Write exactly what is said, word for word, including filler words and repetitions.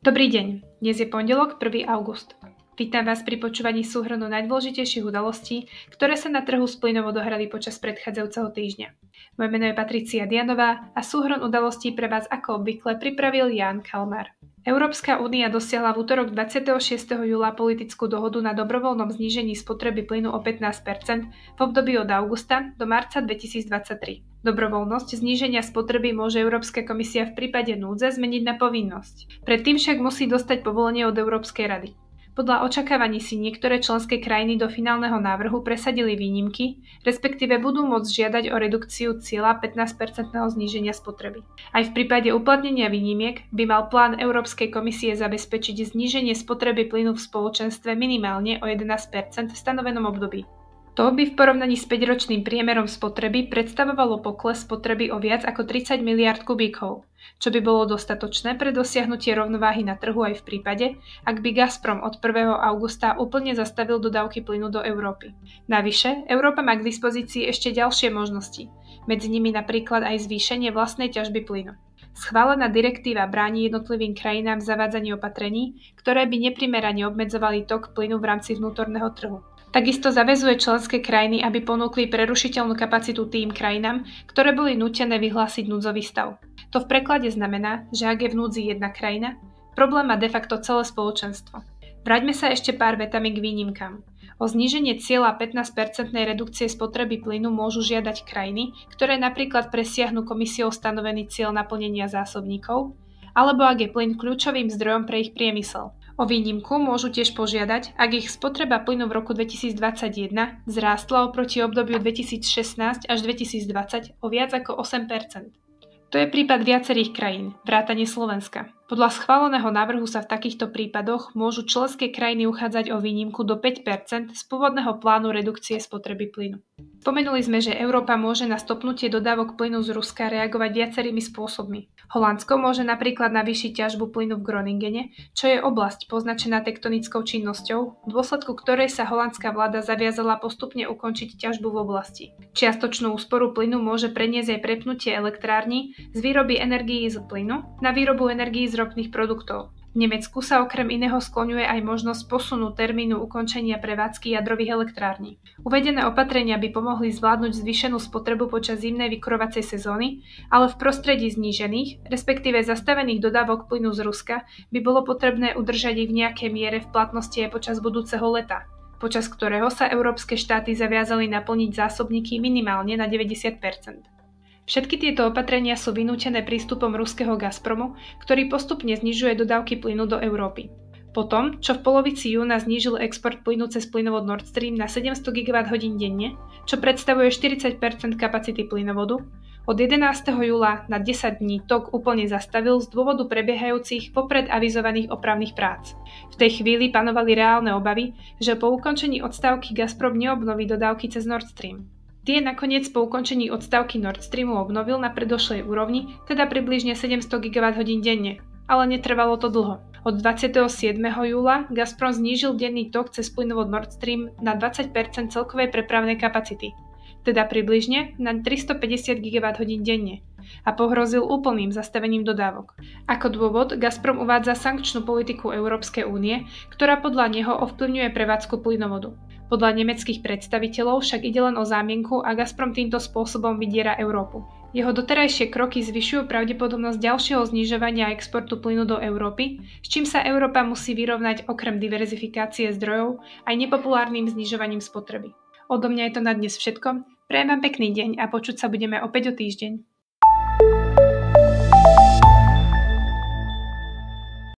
Dobrý deň, dnes je pondelok, prvý august. Vítam vás pri počúvaní súhrnu najdôležitejších udalostí, ktoré sa na trhu s plynom odohrali počas predchádzajúceho týždňa. Moje meno je Patricia Dianová a súhrn udalostí pre vás ako obvykle pripravil Ján Kalmár. Európska únia dosiahla v utorok dvadsiateho šiesteho júla politickú dohodu na dobrovoľnom znížení spotreby plynu o pätnásť percent v období od augusta do marca dvetisícdvadsaťtri. Dobrovoľnosť zníženia spotreby môže Európska komisia v prípade núdze zmeniť na povinnosť. Predtým však musí dostať povolenie od Európskej rady. Podľa očakávaní si niektoré členské krajiny do finálneho návrhu presadili výnimky, respektíve budú môcť žiadať o redukciu cieľa pätnásť percentného zníženia spotreby. Aj v prípade uplatnenia výnimiek by mal plán Európskej komisie zabezpečiť zníženie spotreby plynu v spoločenstve minimálne o jedenásť percent v stanovenom období. To by v porovnaní s päťročným priemerom spotreby predstavovalo pokles spotreby o viac ako tridsať miliárd kubíkov, čo by bolo dostatočné pre dosiahnutie rovnováhy na trhu aj v prípade, ak by Gazprom od prvého augusta úplne zastavil dodávky plynu do Európy. Navyše, Európa má k dispozícii ešte ďalšie možnosti, medzi nimi napríklad aj zvýšenie vlastnej ťažby plynu. Schválená direktíva bráni jednotlivým krajinám v zavádzaní opatrení, ktoré by neprimerane obmedzovali tok plynu v rámci vnútorného trhu. Takisto zaväzuje členské krajiny, aby ponúkli prerušiteľnú kapacitu tým krajinám, ktoré boli nútené vyhlásiť núdzový stav. To v preklade znamená, že ak je v núdzi jedna krajina, problém má de facto celé spoločenstvo. Vráťme sa ešte pár vetami k výnimkám. O zníženie cieľa pätnásť percentnej redukcie spotreby plynu môžu žiadať krajiny, ktoré napríklad presiahnu komisiou stanovený cieľ naplnenia zásobníkov, alebo ak je plyn kľúčovým zdrojom pre ich priemysel. O výnimku môžu tiež požiadať, ak ich spotreba plynu v roku dvetisícdvadsaťjeden zrástla oproti obdobiu dvetisícšestnásť až dvetisícdvadsať o viac ako osem percent. To je prípad viacerých krajín, vrátane Slovenska. Podľa schváleného návrhu sa v takýchto prípadoch môžu členské krajiny uchádzať o výnimku do päť percent z pôvodného plánu redukcie spotreby plynu. Spomenuli sme, že Európa môže na stopnutie dodávok plynu z Ruska reagovať viacerými spôsobmi. Holandsko môže napríklad navýšiť ťažbu plynu v Groningene, čo je oblasť poznačená tektonickou činnosťou, v dôsledku ktorej sa holandská vláda zaviazala postupne ukončiť ťažbu v oblasti. Čiastočnú úsporu plynu môže preniesť aj prepnutie elektrární z výroby energií z plynu na výrobu energií z ropných produktov. V Nemecku sa okrem iného skloňuje aj možnosť posunu termínu ukončenia prevádzky jadrových elektrární. Uvedené opatrenia by pomohli zvládnuť zvýšenú spotrebu počas zimnej vykurovacej sezóny, ale v prostredí znížených, respektíve zastavených dodávok plynu z Ruska by bolo potrebné udržať ich v nejakej miere v platnosti aj počas budúceho leta, počas ktorého sa európske štáty zaviazali naplniť zásobníky minimálne na deväťdesiat percent. Všetky tieto opatrenia sú vynútené prístupom ruského Gazpromu, ktorý postupne znižuje dodávky plynu do Európy. Potom, čo v polovici júna znížil export plynu cez plynovod Nord Stream na sedemsto gigawatthodín denne, čo predstavuje štyridsať percent kapacity plynovodu, od jedenásteho júla na desať dní tok úplne zastavil z dôvodu prebiehajúcich vopred avizovaných opravných prác. V tej chvíli panovali reálne obavy, že po ukončení odstávky Gazprom neobnoví dodávky cez Nord Stream. Tie nakoniec po ukončení odstávky Nord Streamu obnovil na predošlej úrovni, teda približne sedemsto gigawatthodín denne, ale netrvalo to dlho. Od dvadsiateho siedmeho júla Gazprom znížil denný tok cez plynovod Nord Stream na dvadsať percent celkovej prepravnej kapacity, teda približne na tristopäťdesiat gigawatthodín denne, a pohrozil úplným zastavením dodávok. Ako dôvod Gazprom uvádza sankčnú politiku Európskej únie, ktorá podľa neho ovplyvňuje prevádzku plynovodu. Podľa nemeckých predstaviteľov však ide len o zámienku a Gazprom týmto spôsobom vydiera Európu. Jeho doterajšie kroky zvyšujú pravdepodobnosť ďalšieho znižovania exportu plynu do Európy, s čím sa Európa musí vyrovnať okrem diverzifikácie zdrojov aj nepopulárnym znižovaním spotreby. Odo mňa je to na dnes všetko. Prajem vám pekný deň a počuť sa budeme opäť o týždeň.